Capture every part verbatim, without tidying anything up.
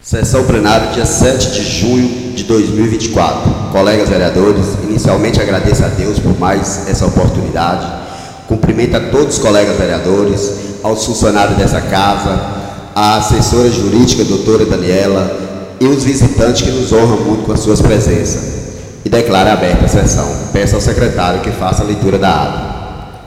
Sessão plenária, dia sete de junho de dois mil e vinte e quatro. Colegas vereadores, inicialmente agradeço a Deus por mais essa oportunidade. Cumprimento a todos os colegas vereadores, aos funcionários dessa casa, a assessora jurídica, doutora Daniela, e os visitantes que nos honram muito com as suas presenças. E declaro aberta a sessão. Peço ao secretário que faça a leitura da ata.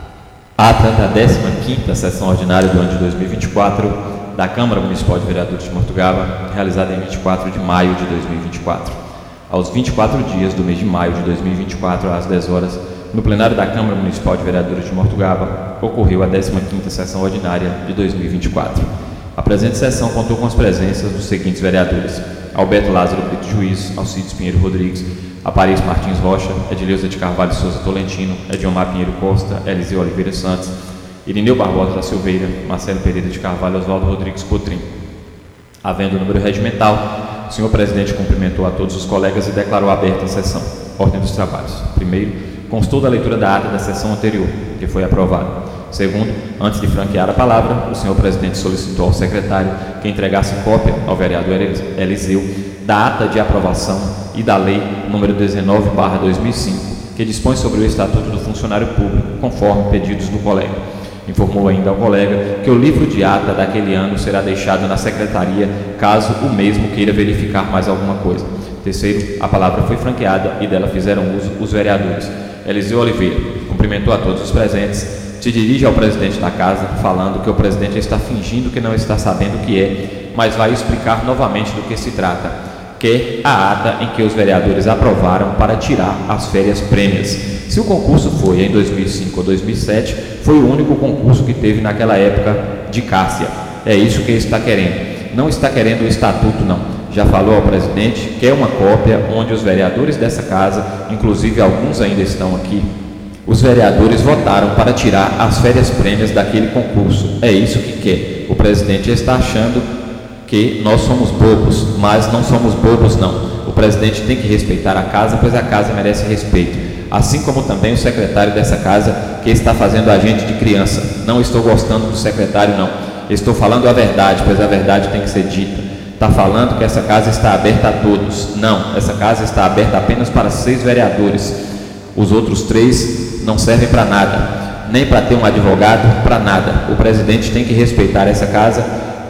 Ata da décima quinta sessão ordinária do ano de dois mil e vinte e quatro da Câmara Municipal de Vereadores de Mortugaba, realizada em vinte e quatro de maio de dois mil e vinte e quatro. Aos vinte e quatro dias do mês de maio de dois mil e vinte e quatro, às dez horas, no plenário da Câmara Municipal de Vereadores de Mortugaba, ocorreu a décima quinta sessão ordinária de dois mil e vinte e quatro. A presente sessão contou com as presenças dos seguintes vereadores: Alberto Lázaro Brito Juiz, Alcides Pinheiro Rodrigues, Aparício Martins Rocha, Edileuza de Carvalho Souza Tolentino, Ediomar Pinheiro Costa, Eliseu Oliveira Santos, Irineu Barbosa da Silveira, Marcelo Pereira de Carvalho, Oswaldo Rodrigues Cotrim. Havendo o número regimental, o senhor presidente cumprimentou a todos os colegas e declarou aberta a sessão. Ordem dos trabalhos. Primeiro, constou da leitura da ata da sessão anterior, que foi aprovada. Segundo, antes de franquear a palavra, o senhor presidente solicitou ao secretário que entregasse cópia ao vereador Eliseu da ata de aprovação e da lei número dezenove barra dois mil e cinco, que dispõe sobre o Estatuto do Funcionário Público, conforme pedidos do colega. Informou ainda ao colega que o livro de ata daquele ano será deixado na secretaria, caso o mesmo queira verificar mais alguma coisa. Terceiro, a palavra foi franqueada e dela fizeram uso os vereadores. Eliseu Oliveira cumprimentou a todos os presentes, se dirige ao presidente da casa, falando que o presidente está fingindo que não está sabendo o que é, mas vai explicar novamente do que se trata. Quer a ata em que os vereadores aprovaram para tirar as férias prêmias. Se o concurso foi em dois mil e cinco ou dois mil e sete, foi o único concurso que teve naquela época de Cássia. É isso que ele está querendo. Não está querendo o estatuto, não. Já falou ao presidente, quer uma cópia onde os vereadores dessa casa, inclusive alguns ainda estão aqui, os vereadores votaram para tirar as férias prêmias daquele concurso. É isso que quer. O presidente está achando que nós somos bobos, mas não somos bobos, não. O presidente tem que respeitar a casa, pois a casa merece respeito. Assim como também o secretário dessa casa, que está fazendo a gente de criança. Não estou gostando do secretário, não. Estou falando a verdade, pois a verdade tem que ser dita. Está falando que essa casa está aberta a todos. Não, essa casa está aberta apenas para seis vereadores. Os outros três não servem para nada, nem para ter um advogado, para nada. O presidente tem que respeitar essa casa,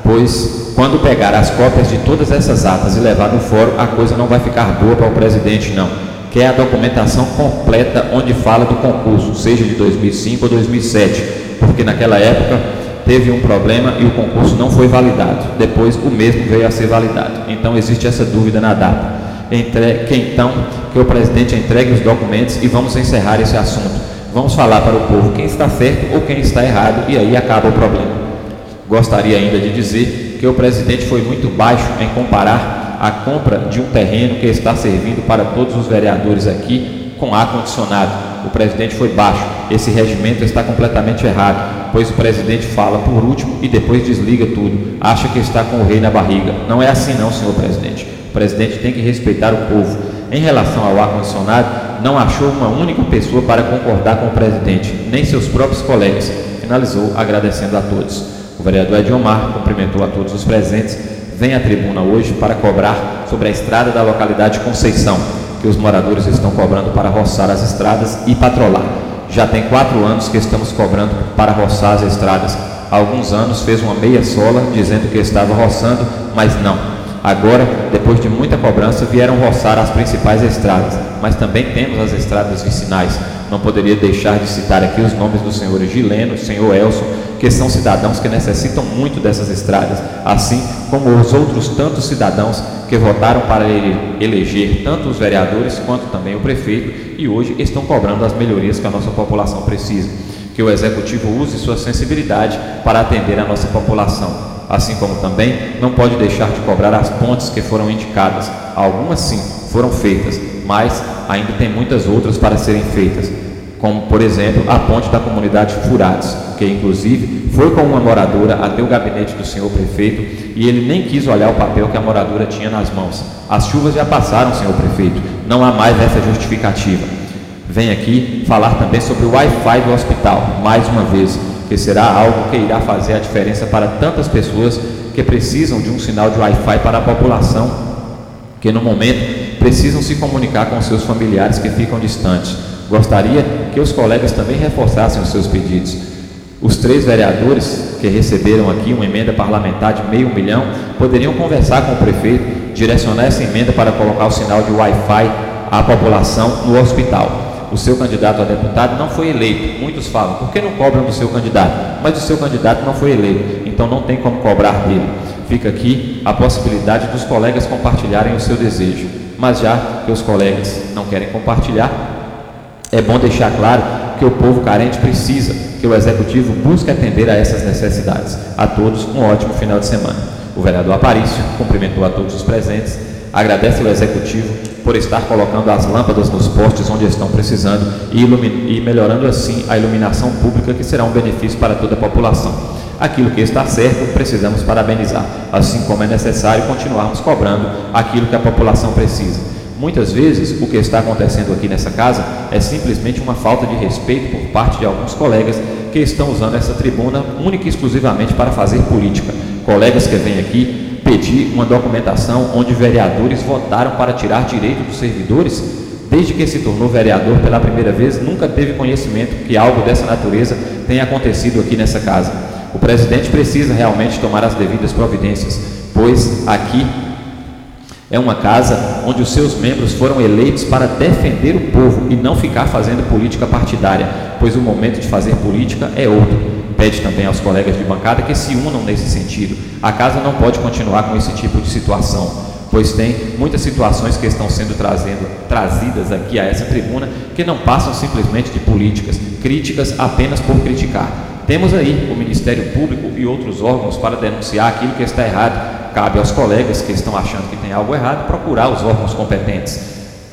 pois quando pegar as cópias de todas essas atas e levar no fórum, a coisa não vai ficar boa para o presidente, não. Quer a documentação completa onde fala do concurso, seja de dois mil e cinco ou dois mil e sete, porque naquela época teve um problema e o concurso não foi validado. Depois o mesmo veio a ser validado. Então existe essa dúvida na data. Entre... Que então que o presidente entregue os documentos e vamos encerrar esse assunto. Vamos falar para o povo quem está certo ou quem está errado e aí acaba o problema. Gostaria ainda de dizer que o presidente foi muito baixo em comparar a compra de um terreno que está servindo para todos os vereadores aqui com ar-condicionado. O presidente foi baixo. Esse regimento está completamente errado, pois o presidente fala por último e depois desliga tudo. Acha que está com o rei na barriga. Não é assim não, senhor presidente. O presidente tem que respeitar o povo. Em relação ao ar-condicionado, não achou uma única pessoa para concordar com o presidente, nem seus próprios colegas. Finalizou agradecendo a todos. O vereador Ediomar cumprimentou a todos os presentes. Vem à tribuna hoje para cobrar sobre a estrada da localidade Conceição, que os moradores estão cobrando para roçar as estradas e patrolar. Já tem quatro anos que estamos cobrando para roçar as estradas. Há alguns anos fez uma meia sola dizendo que estava roçando, mas não. Agora, depois de muita cobrança, vieram roçar as principais estradas, mas também temos as estradas vicinais. Não poderia deixar de citar aqui os nomes dos senhores Gileno e senhor Elson, que são cidadãos que necessitam muito dessas estradas, assim como os outros tantos cidadãos que votaram para ele eleger tanto os vereadores quanto também o prefeito e hoje estão cobrando as melhorias que a nossa população precisa. Que o executivo use sua sensibilidade para atender a nossa população. Assim como também não pode deixar de cobrar as pontes que foram indicadas. Algumas sim foram feitas, mas ainda tem muitas outras para serem feitas, como por exemplo a ponte da comunidade Furados, que inclusive foi com uma moradora até o gabinete do senhor prefeito e ele nem quis olhar o papel que a moradora tinha nas mãos. As chuvas já passaram, senhor prefeito, não há mais essa justificativa. Vem aqui falar também sobre o Wi-Fi do hospital, mais uma vez, que será algo que irá fazer a diferença para tantas pessoas que que precisam de um sinal de Wi-Fi para a população, que no momento precisam se comunicar com seus familiares que ficam distantes. Gostaria que os colegas também reforçassem os seus pedidos. Os três vereadores que receberam aqui uma emenda parlamentar de meio milhão poderiam conversar com o prefeito, direcionar essa emenda para colocar o sinal de Wi-Fi à população no hospital. O seu candidato a deputado não foi eleito. Muitos falam, por que não cobram do seu candidato? Mas o seu candidato não foi eleito, então não tem como cobrar dele. Fica aqui a possibilidade dos colegas compartilharem o seu desejo. Mas já que os colegas não querem compartilhar, é bom deixar claro que o povo carente precisa que o Executivo busque atender a essas necessidades. A todos, um ótimo final de semana. O vereador Aparício cumprimentou a todos os presentes, agradece ao Executivo por estar colocando as lâmpadas nos postes onde estão precisando e, e melhorando assim a iluminação pública, que será um benefício para toda a população. Aquilo que está certo, precisamos parabenizar, assim como é necessário continuarmos cobrando aquilo que a população precisa. Muitas vezes, o que está acontecendo aqui nessa casa é simplesmente uma falta de respeito por parte de alguns colegas que estão usando essa tribuna única e exclusivamente para fazer política. Colegas que vêm aqui pedir uma documentação onde vereadores votaram para tirar direito dos servidores, desde que se tornou vereador pela primeira vez, nunca teve conhecimento que algo dessa natureza tenha acontecido aqui nessa casa. O presidente precisa realmente tomar as devidas providências, pois aqui é uma casa onde os seus membros foram eleitos para defender o povo e não ficar fazendo política partidária, pois o momento de fazer política é outro. Pede também aos colegas de bancada que se unam nesse sentido. A casa não pode continuar com esse tipo de situação, pois tem muitas situações que estão sendo trazendo, trazidas aqui a essa tribuna que não passam simplesmente de políticas, críticas apenas por criticar. Temos aí o Ministério Público e outros órgãos para denunciar aquilo que está errado. Cabe aos colegas que estão achando que tem algo errado procurar os órgãos competentes.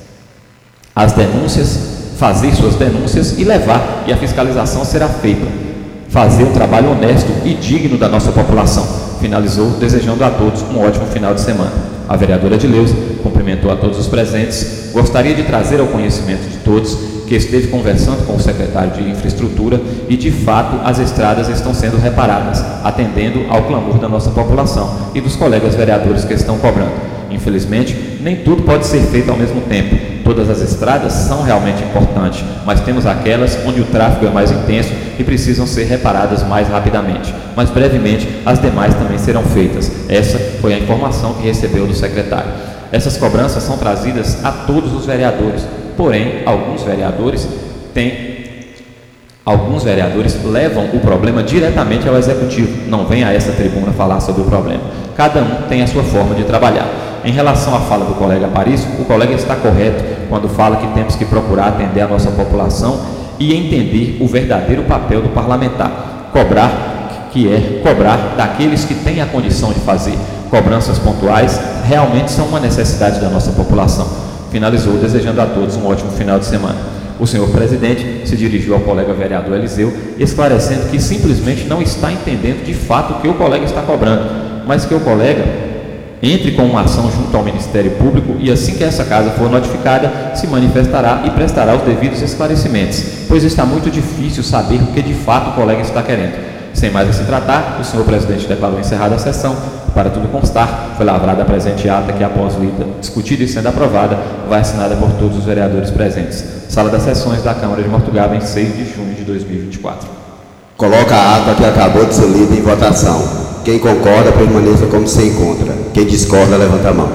As denúncias, fazer suas denúncias e levar, e a fiscalização será feita. Fazer um trabalho honesto e digno da nossa população. Finalizou desejando a todos um ótimo final de semana. A vereadora Edileuza cumprimentou a todos os presentes. Gostaria de trazer ao conhecimento de todos que esteve conversando com o secretário de Infraestrutura e, de fato, as estradas estão sendo reparadas, atendendo ao clamor da nossa população e dos colegas vereadores que estão cobrando. Infelizmente, nem tudo pode ser feito ao mesmo tempo. Todas as estradas são realmente importantes, mas temos aquelas onde o tráfego é mais intenso e precisam ser reparadas mais rapidamente. Mas brevemente, as demais também serão feitas. Essa foi a informação que recebeu do secretário. Essas cobranças são trazidas a todos os vereadores, porém, alguns vereadores têm, alguns vereadores levam o problema diretamente ao Executivo, não vem a essa tribuna falar sobre o problema. Cada um tem a sua forma de trabalhar. Em relação à fala do colega Aparício, o colega está correto quando fala que temos que procurar atender a nossa população e entender o verdadeiro papel do parlamentar, cobrar, que é cobrar daqueles que têm a condição de fazer. Cobranças pontuais realmente são uma necessidade da nossa população. Finalizou desejando a todos um ótimo final de semana. O senhor presidente se dirigiu ao colega vereador Eliseu, esclarecendo que simplesmente não está entendendo de fato o que o colega está cobrando, mas que o colega entre com uma ação junto ao Ministério Público e, assim que essa casa for notificada, se manifestará e prestará os devidos esclarecimentos, pois está muito difícil saber o que de fato o colega está querendo. Sem mais a se tratar, o senhor presidente declarou encerrada a sessão. Para tudo constar, foi lavrada a presente ata que, após lida, discutida e sendo aprovada, vai assinada por todos os vereadores presentes. Sala das sessões da Câmara de Mortugaba, em seis de junho de dois mil e vinte e quatro. Coloca a ata que acabou de ser lida em votação. Quem concorda, permaneça como se encontra. Quem discorda, levanta a mão.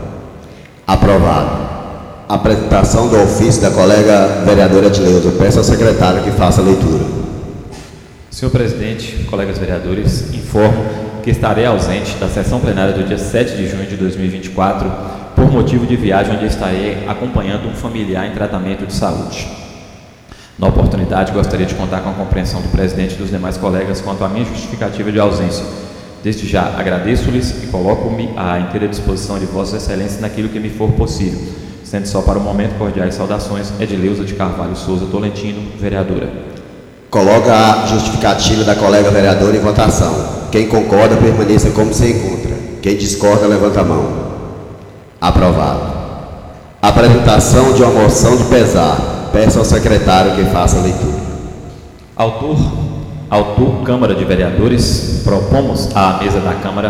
Aprovado. Apresentação do ofício da colega vereadora Edileuza. Peço ao secretário que faça a leitura. Senhor presidente, colegas vereadores, informo que estarei ausente da sessão plenária do dia sete de junho de dois mil e vinte e quatro por motivo de viagem, onde estarei acompanhando um familiar em tratamento de saúde. Na oportunidade, gostaria de contar com a compreensão do presidente e dos demais colegas quanto à minha justificativa de ausência. Desde já agradeço-lhes e coloco-me à inteira disposição de Vossas Excelências naquilo que me for possível. Sendo só para o momento, cordiais saudações, Edileuza de Carvalho Souza Tolentino, vereadora. Coloca a justificativa da colega vereadora em votação. Quem concorda, permaneça como se encontra. Quem discorda, levanta a mão. Aprovado. Apresentação de uma moção de pesar. Peço ao secretário que faça a leitura. Autor, autor Câmara de Vereadores, propomos à mesa da Câmara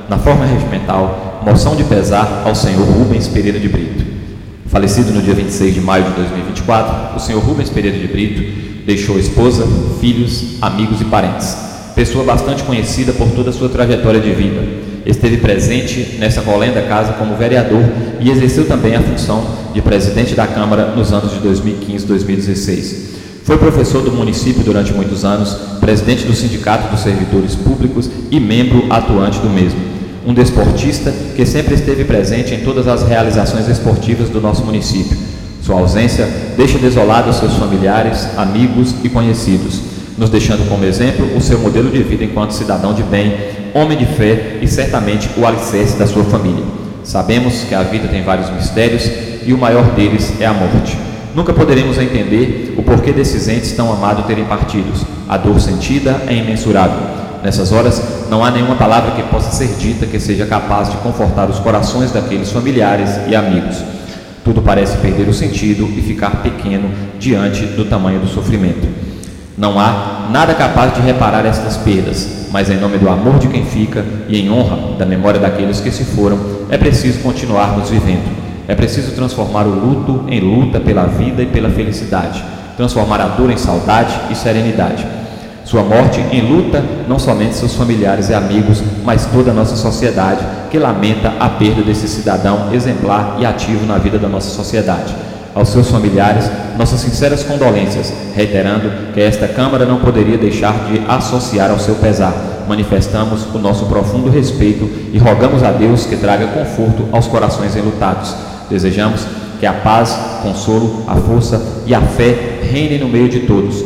na forma regimental, moção de pesar ao senhor Rubens Pereira de Brito. Falecido no dia vinte e seis de maio de dois mil e vinte e quatro, o senhor Rubens Pereira de Brito deixou esposa, filhos, amigos e parentes. Pessoa bastante conhecida por toda a sua trajetória de vida. Esteve presente nessa rolenda casa como vereador e exerceu também a função de presidente da Câmara nos anos de dois mil e quinze e dois mil e dezesseis. Foi professor do município durante muitos anos, presidente do Sindicato dos Servidores Públicos e membro atuante do mesmo. Um desportista que sempre esteve presente em todas as realizações esportivas do nosso município. Sua ausência deixa desolados seus familiares, amigos e conhecidos, nos deixando como exemplo o seu modelo de vida enquanto cidadão de bem, homem de fé e certamente o alicerce da sua família. Sabemos que a vida tem vários mistérios e o maior deles é a morte. Nunca poderemos entender o porquê desses entes tão amados terem partidos. A dor sentida é imensurável. Nessas horas, não há nenhuma palavra que possa ser dita que seja capaz de confortar os corações daqueles familiares e amigos. Tudo parece perder o sentido e ficar pequeno diante do tamanho do sofrimento. Não há nada capaz de reparar estas perdas, mas em nome do amor de quem fica e em honra da memória daqueles que se foram, é preciso continuarmos vivendo. É preciso transformar o luto em luta pela vida e pela felicidade, transformar a dor em saudade e serenidade. Sua morte em luta não somente seus familiares e amigos, mas toda a nossa sociedade, que lamenta a perda desse cidadão exemplar e ativo na vida da nossa sociedade. Aos seus familiares, nossas sinceras condolências, reiterando que esta Câmara não poderia deixar de associar ao seu pesar. Manifestamos o nosso profundo respeito e rogamos a Deus que traga conforto aos corações enlutados. Desejamos que a paz, o consolo, a força e a fé reinem no meio de todos,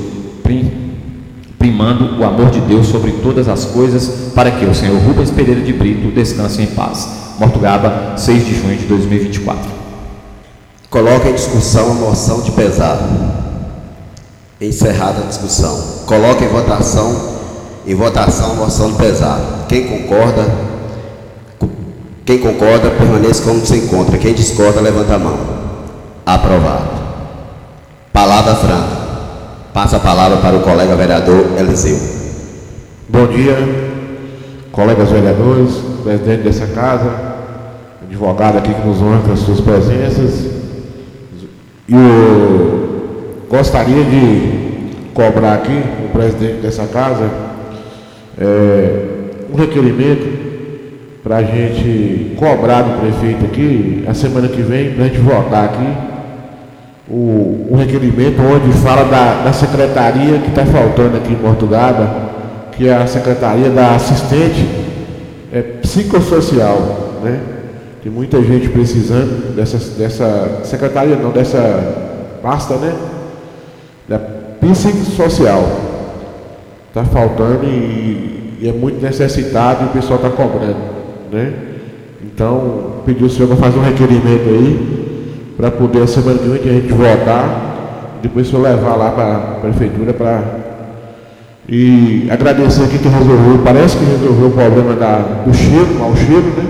primando o amor de Deus sobre todas as coisas, para que o senhor Rubens Pereira de Brito descanse em paz. Mortugaba, seis de junho de dois mil e vinte e quatro. Coloca em discussão a moção de pesar. Encerrada a discussão. Coloca em votação, em votação a moção de pesar. Quem concorda, quem concorda, permaneça como se encontra. Quem discorda, levanta a mão. Aprovado. Palavra franca. Passa a palavra para o colega vereador Eliseu. Bom dia, colegas vereadores, presidente dessa casa, advogado aqui que nos honra com as suas presenças. Eu gostaria de cobrar aqui, o presidente dessa casa, é, um requerimento para a gente cobrar do prefeito aqui, a semana que vem, para a gente votar aqui, o, um requerimento onde fala da, da secretaria que está faltando aqui em Mortugaba, que é a secretaria da assistente é, psicossocial, né? Tem muita gente precisando dessa, dessa secretaria, não, dessa pasta, né? Da psicossocial. Está faltando e, e é muito necessitado e o pessoal está cobrando, né? Então, pediu o senhor para fazer um requerimento aí, para poder a semana que vem que a gente votar, depois o senhor levar lá para a prefeitura para. E agradecer aqui que resolveu, parece que resolveu o problema da, do cheiro, mau cheiro, né?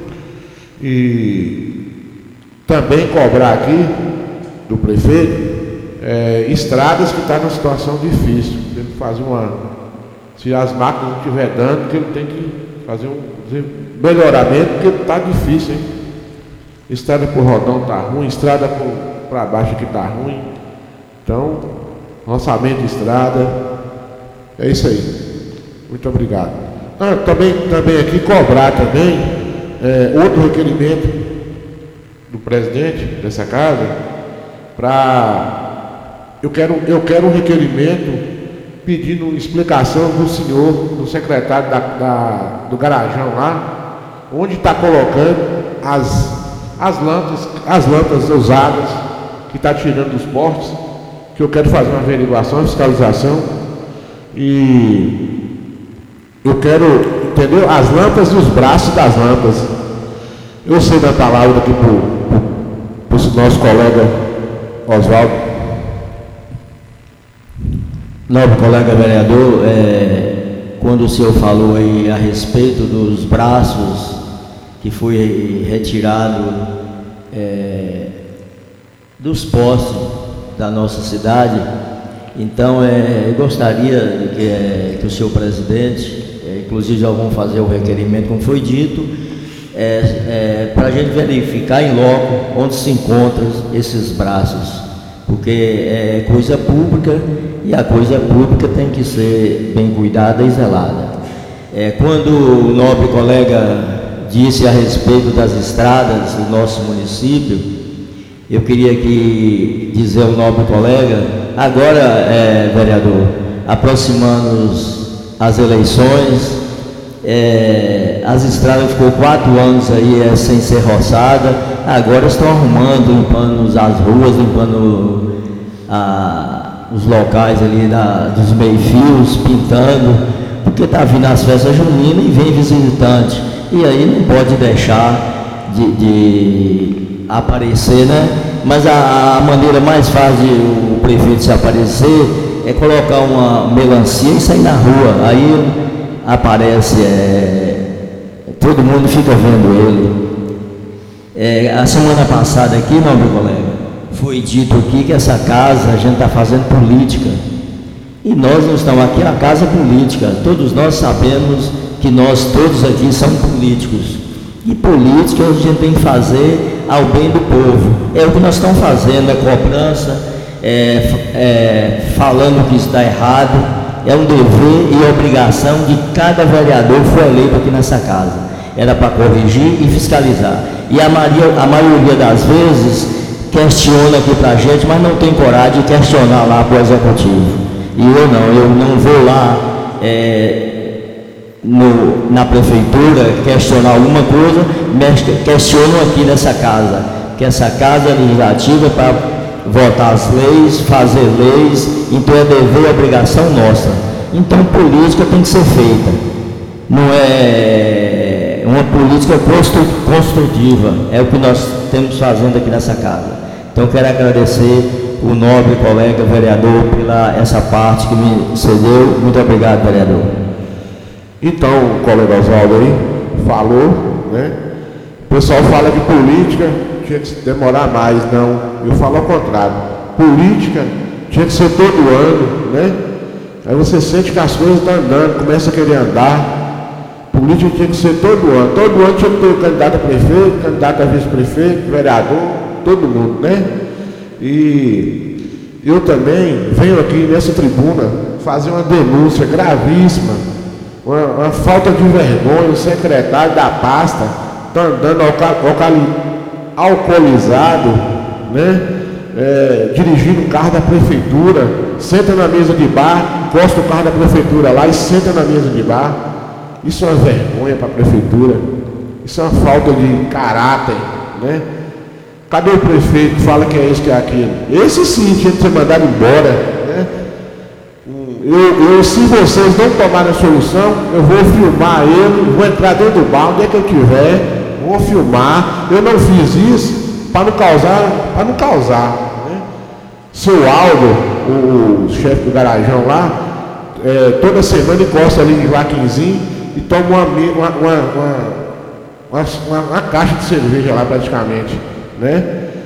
E também cobrar aqui do prefeito é, estradas que estão tá numa situação difícil. Ele fazer uma. Se as máquinas não estiver dando, que ele tem que fazer um melhoramento, porque está difícil, hein? Estrada por Rodão está ruim, estrada para baixo aqui está ruim. Então, orçamento de estrada, é isso aí. Muito obrigado. Ah, também, também aqui cobrar também é, outro requerimento do presidente dessa casa para eu quero eu quero um requerimento pedindo explicação do senhor, do secretário da, da, do garajão lá, onde está colocando as as lâmpadas, as lâmpadas usadas que está tirando dos portos, que eu quero fazer uma averiguação, uma fiscalização e eu quero, entendeu? As lâmpadas e os braços das lâmpadas. Eu sei da palavra aqui para o nosso colega Oswaldo. Nobre colega vereador, é, quando o senhor falou aí a respeito dos braços que foi retirado é, dos postos da nossa cidade, então é, eu gostaria de que, é, que o senhor presidente, é, inclusive já vão fazer o requerimento, como foi dito, é, é, para a gente verificar em loco onde se encontram esses braços, porque é coisa pública e a coisa pública tem que ser bem cuidada e zelada. É, quando o nobre colega disse a respeito das estradas do nosso município, eu queria aqui dizer ao nobre colega, agora, é, vereador, aproximando as eleições, é, as estradas ficou quatro anos aí é, sem ser roçada, agora estão arrumando, limpando as ruas, limpando a, os locais ali da, dos meio-fios, pintando, porque está vindo as festas juninas e vem visitante, e aí não pode deixar de, de aparecer, né? Mas a, a maneira mais fácil de o prefeito se aparecer é colocar uma melancia e sair na rua, aí aparece, é, todo mundo fica vendo ele. É, a semana passada aqui, nobre colega, foi dito aqui que essa casa a gente está fazendo política, e nós não estamos aqui, é uma casa política, todos nós sabemos que nós todos aqui somos políticos, e política a gente tem que fazer ao bem do povo, é o que nós estamos fazendo, é cobrança, é, é, falando que isso está errado, é um dever e obrigação de cada vereador que foi eleito aqui nessa casa, era para corrigir e fiscalizar, e a, Maria, a maioria das vezes questiona aqui para a gente, mas não tem coragem de questionar lá para o executivo, e eu não, eu não vou lá é, no, na prefeitura questionar alguma coisa, mas questiono aqui nessa casa, que essa casa legislativa é para votar as leis, fazer leis, então é dever e obrigação nossa. Então política tem que ser feita, não é uma política construtiva, é o que nós estamos fazendo aqui nessa casa. Então quero agradecer o nobre colega vereador pela essa parte que me cedeu. Muito obrigado, vereador. Então, o colega Oswaldo aí falou, né? O pessoal fala que política tinha que demorar mais, não. Eu falo ao contrário. Política tinha que ser todo ano, né? Aí você sente que as coisas estão andando, começa a querer andar. Política tinha que ser todo ano. Todo ano tinha que ter candidato a prefeito, candidato a vice-prefeito, vereador, todo mundo, né? E eu também venho aqui nessa tribuna fazer uma denúncia gravíssima, uma, uma falta de vergonha. O secretário da pasta está andando alcoolizado, né? É, dirigindo o carro da prefeitura, senta na mesa de bar, encosta o carro da prefeitura lá e senta na mesa de bar. Isso é uma vergonha para a prefeitura, isso é uma falta de caráter, né? Cadê o prefeito que fala que é isso, que é aquilo? Esse sim tinha que ser mandado embora, né? Eu, eu, se vocês não tomarem a solução, eu vou filmar ele, vou entrar dentro do bar, onde é que eu estiver, vou filmar. Eu não fiz isso para não causar, para não causar, né? Seu Aldo, o, o chefe do garajão lá, é, toda semana encosta ali em Joaquinzinho e toma uma, uma, uma, uma, uma, uma caixa de cerveja lá praticamente, né?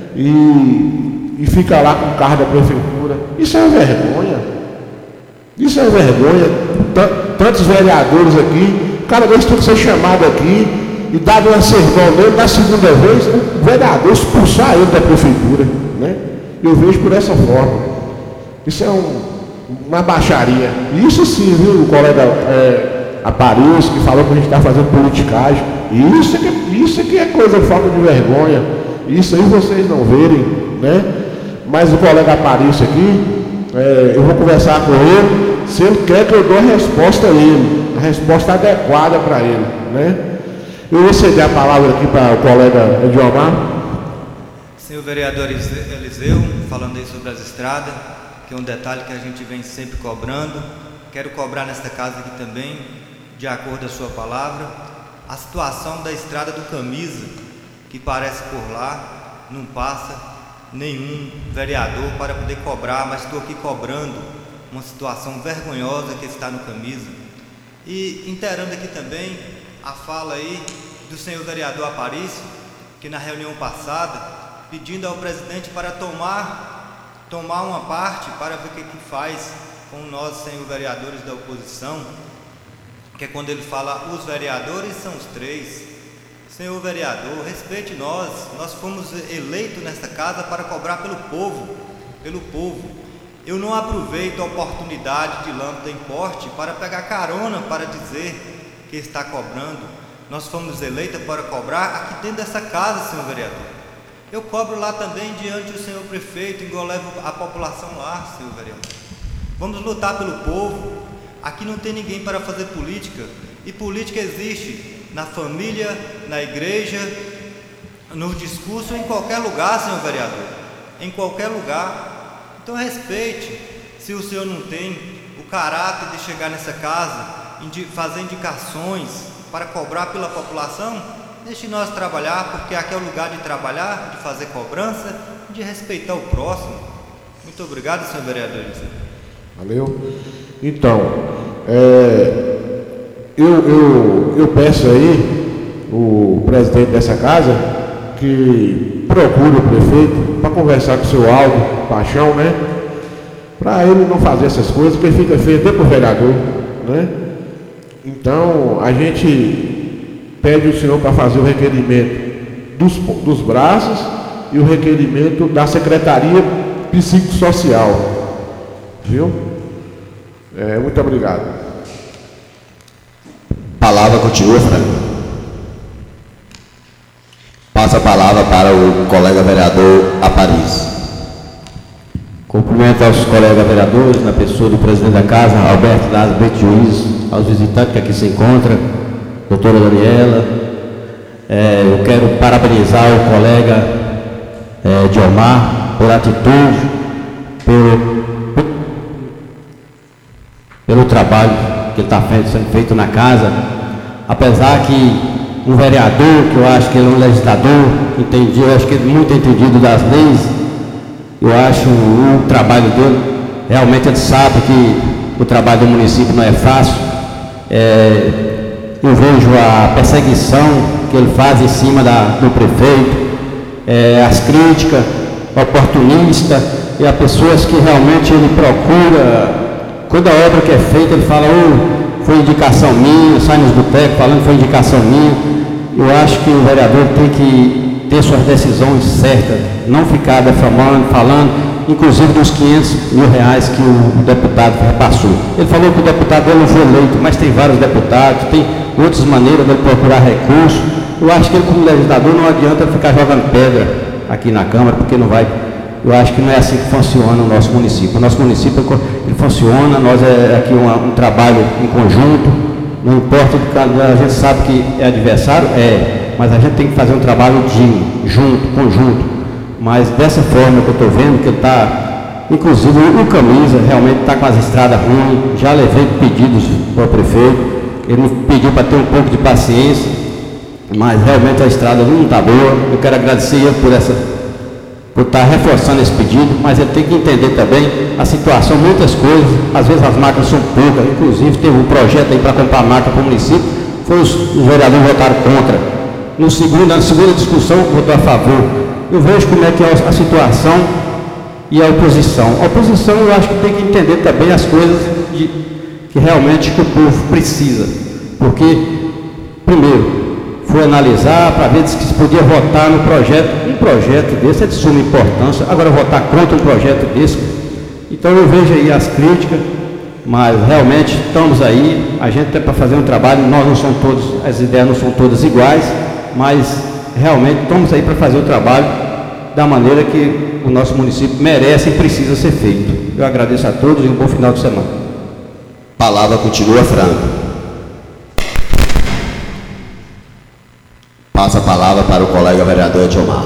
E, e fica lá com o carro da prefeitura. Isso é uma vergonha. Isso é uma vergonha. Tantos vereadores aqui, cada vez tem que ser chamado aqui e dado uma sermão nele, na segunda vez, o vereador expulsar ele da prefeitura, né? Eu vejo por essa forma. Isso é um, uma baixaria. Isso sim, viu, o colega é, Aparício, que falou que a gente está fazendo politicagem. Isso é que, isso é que é coisa, falta de vergonha. Isso aí vocês não verem, né? Mas o colega Aparício aqui, é, eu vou conversar com ele, se ele quer que eu dou a resposta a ele, a resposta adequada para ele, né? Eu vou ceder a palavra aqui para o colega Ediomar. Senhor vereador Eliseu, falando aí sobre as estradas, que é um detalhe que a gente vem sempre cobrando. Quero cobrar nesta casa aqui também, de acordo com a sua palavra, a situação da estrada do Camisa, que parece por lá, não passa nenhum vereador para poder cobrar, mas estou aqui cobrando uma situação vergonhosa que está no Camisa. E inteirando aqui também a fala aí do senhor vereador Aparício, que na reunião passada, pedindo ao presidente para tomar, tomar uma parte para ver o que, que faz com nós, senhor vereadores da oposição, que é quando ele fala os vereadores são os três. Senhor vereador, respeite nós, nós fomos eleitos nesta casa para cobrar pelo povo, pelo povo. Eu não aproveito a oportunidade de lâmpada em porte para pegar carona para dizer que está cobrando. Nós fomos eleitos para cobrar aqui dentro dessa casa, senhor vereador. Eu cobro lá também diante do senhor prefeito, igual levo a população lá, senhor vereador. Vamos lutar pelo povo. Aqui não tem ninguém para fazer política, e política existe na família, na igreja, no discurso, em qualquer lugar, senhor vereador, em qualquer lugar. Então respeite. Se o senhor não tem o caráter de chegar nessa casa, fazer indicações para cobrar pela população, deixe nós trabalhar, porque aqui é o lugar de trabalhar, de fazer cobrança, de respeitar o próximo. Muito obrigado, senhor vereador. Valeu. Então, é, eu, eu, eu peço aí o presidente dessa casa que procure o prefeito para conversar com o seu Aldo Paixão, né? Para ele não fazer essas coisas, porque fica feio até para o vereador, né? Então, a gente pede o senhor para fazer o requerimento dos, dos braços e o requerimento da Secretaria Psicossocial. Viu? É, muito obrigado. Palavra continua, Franco. Passa a palavra para o colega vereador Aparício. Cumprimento aos colegas vereadores, na pessoa do presidente da casa, Alberto Lázaro Brito Juiz, aos visitantes que aqui se encontram, doutora Daniela. É, eu quero parabenizar o colega é, Diomar por atitude, pelo, pelo trabalho que está sendo feito na casa. Apesar que um vereador, que eu acho que ele é um legislador, entendi, eu acho que ele é muito entendido das leis, eu acho o trabalho dele, realmente ele sabe que o trabalho do município não é fácil. É, eu vejo a perseguição que ele faz em cima da, do prefeito, é, as críticas oportunistas, e as pessoas que realmente ele procura, toda obra que é feita, ele fala, oh, foi indicação minha, sai nos botecos falando que foi indicação minha. Eu acho que o vereador tem que ter suas decisões certas, não ficar defamando, falando, inclusive dos quinhentos mil reais que o deputado repassou. Ele falou que o deputado dele não foi eleito, mas tem vários deputados, tem outras maneiras de procurar recursos. Eu acho que ele, como legislador, não adianta ficar jogando pedra aqui na Câmara, porque não vai. Eu acho que não é assim que funciona o nosso município. O nosso município, ele funciona, nós é aqui um, um trabalho em conjunto, não importa, a gente sabe que é adversário, é, mas a gente tem que fazer um trabalho de junto, conjunto. Mas dessa forma que eu estou vendo, que ele está, inclusive o Camisa realmente está com as estradas ruins, já levei pedidos para o prefeito, ele me pediu para ter um pouco de paciência, mas realmente a estrada não está boa. Eu quero agradecer ele por essa, por estar reforçando esse pedido, mas ele tem que entender também a situação, muitas coisas, às vezes as máquinas são poucas, inclusive teve um projeto aí para comprar máquina para o município, foi os, os vereadores votaram contra. No segundo, na segunda discussão, votou a favor. Eu vejo como é que é a situação e a oposição. A oposição, eu acho que tem que entender também as coisas de, que realmente que o povo precisa, porque, primeiro, foi analisar para ver se podia votar no projeto. Um projeto desse é de suma importância. Agora votar contra um projeto desse. Então eu vejo aí as críticas, mas realmente estamos aí, a gente tem para fazer um trabalho, nós não somos todos, as ideias não são todas iguais, mas realmente estamos aí para fazer o trabalho da maneira que o nosso município merece e precisa ser feito. Eu agradeço a todos e um bom final de semana. Palavra continua, Franco. Passa a palavra para o colega vereador Diomar.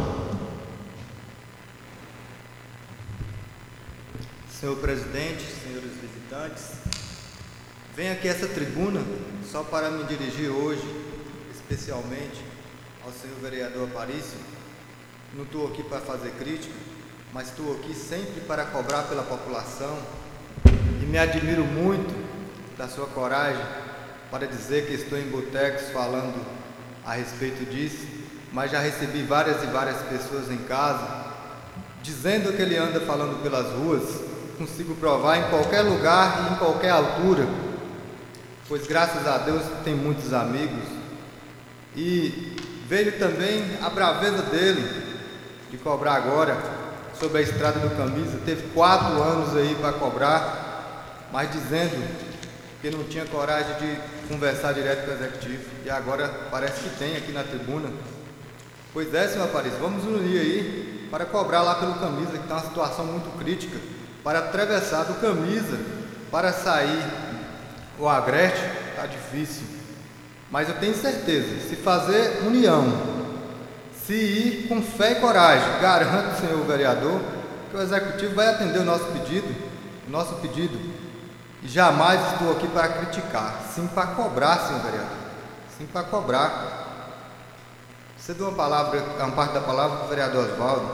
Senhor presidente, senhores visitantes, venho aqui a essa tribuna só para me dirigir hoje, especialmente ao senhor vereador Aparício. Não estou aqui para fazer crítica, mas estou aqui sempre para cobrar pela população, e me admiro muito da sua coragem para dizer que estou em botecos falando a respeito disso, mas já recebi várias e várias pessoas em casa dizendo que ele anda falando pelas ruas. Consigo provar em qualquer lugar e em qualquer altura pois graças a Deus tem muitos amigos, e vejo também a braveza dele de cobrar agora sobre a estrada do Camisa. Teve quatro anos aí para cobrar, mas dizendo que não tinha coragem de conversar direto com o executivo, e agora parece que tem aqui na tribuna. Pois é, senhor Aparício, vamos unir aí para cobrar lá pelo Camisa, que está uma situação muito crítica, para atravessar do Camisa para sair o Agreste, está difícil. Mas eu tenho certeza, se fazer união, se ir com fé e coragem, garanto, senhor vereador, que o executivo vai atender o nosso pedido, o nosso pedido. E jamais estou aqui para criticar, sim para cobrar, senhor vereador, sim para cobrar. Você deu uma palavra, uma parte da palavra para o vereador Oswaldo.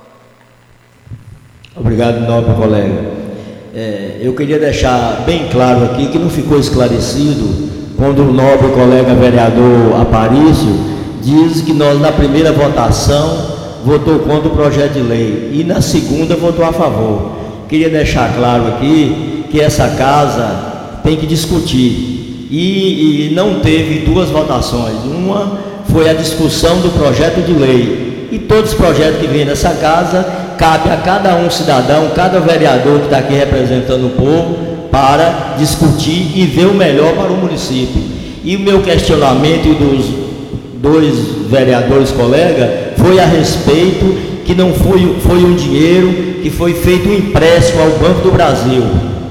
Obrigado, nobre colega. É, eu queria deixar bem claro aqui que não ficou esclarecido quando o nobre colega vereador Aparício diz que nós na primeira votação votou contra o projeto de lei e na segunda votou a favor. Queria deixar claro aqui que essa casa tem que discutir e, e não teve duas votações. Uma foi a discussão do projeto de lei, e todos os projetos que vêm nessa casa cabe a cada um cidadão, cada vereador que está aqui representando o povo, para discutir e ver o melhor para o município. E o meu questionamento dos dois vereadores colegas foi a respeito que não foi, foi um dinheiro que foi feito um empréstimo ao Banco do Brasil.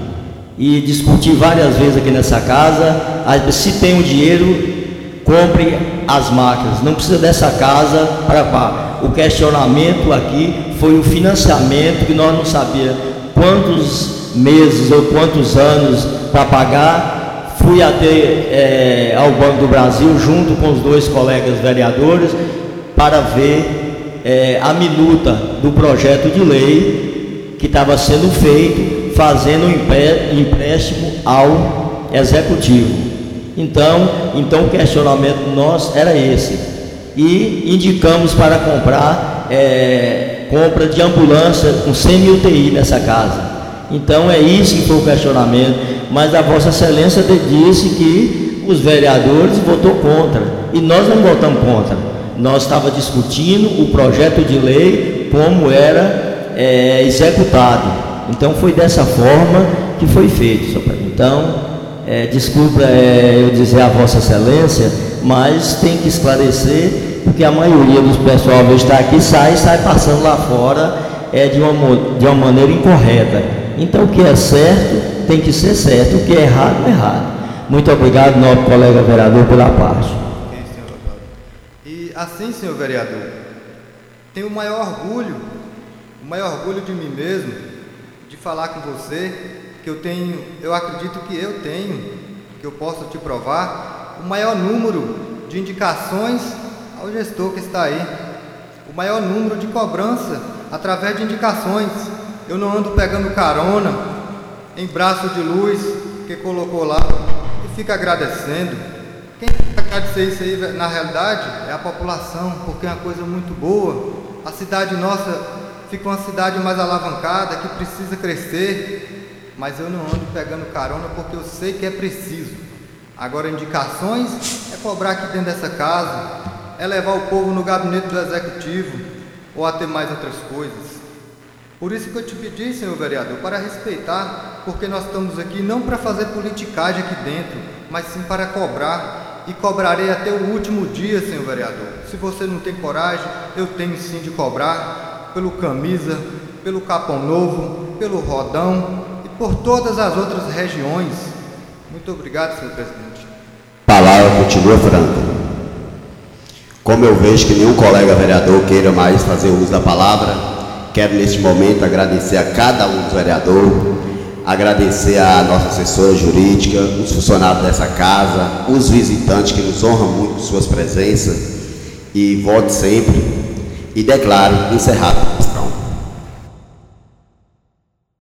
E discuti várias vezes aqui nessa casa, se tem um dinheiro, compre as máquinas, não precisa dessa casa para pá. O questionamento aqui foi o financiamento, que nós não sabíamos quantos meses ou quantos anos para pagar. Fui até é, ao Banco do Brasil junto com os dois colegas vereadores para ver é, a minuta do projeto de lei que estava sendo feito, fazendo um empréstimo ao executivo. Então, então o questionamento nosso era esse. E indicamos para comprar é, compra de ambulância com cem mil U T I nessa casa. Então é isso que foi o questionamento, mas a Vossa Excelência disse que os vereadores votou contra, e nós não votamos contra. Nós estávamos discutindo o projeto de lei como era é, executado. Então foi dessa forma que foi feito, senhor presidente. Então, é, desculpa é, eu dizer a Vossa Excelência, mas tem que esclarecer, porque a maioria dos pessoal que está aqui sai sai passando lá fora é, de, uma, de uma maneira incorreta. Então o que é certo tem que ser certo, o que é errado é errado. Muito obrigado, nobre colega vereador, pela parte. Okay, senhor Oswaldo. E assim, senhor vereador, tenho o maior orgulho, o maior orgulho de mim mesmo, de falar com você, que eu tenho, eu acredito que eu tenho, que eu posso te provar, o maior número de indicações ao gestor que está aí, o maior número de cobrança através de indicações. Eu não ando pegando carona em braço de luz que colocou lá e fica agradecendo. Quem tem que agradecer isso aí, na realidade, é a população, porque é uma coisa muito boa. A cidade nossa fica uma cidade mais alavancada, que precisa crescer, mas eu não ando pegando carona porque eu sei que é preciso. Agora, indicações é cobrar aqui dentro dessa casa, é levar o povo no gabinete do executivo, ou até mais outras coisas. Por isso que eu te pedi, senhor vereador, para respeitar, porque nós estamos aqui não para fazer politicagem aqui dentro, mas sim para cobrar, e cobrarei até o último dia, senhor vereador. Se você não tem coragem, eu tenho sim de cobrar, pelo Camisa, pelo Capão Novo, pelo Rodão, e por todas as outras regiões. Muito obrigado, senhor presidente. A palavra continua franca. Como eu vejo que nenhum colega vereador queira mais fazer uso da palavra, quero neste momento agradecer a cada um dos vereadores, agradecer a nossa assessora jurídica, os funcionários dessa casa, os visitantes que nos honram muito com suas presenças, e volte sempre, e declaro encerrado.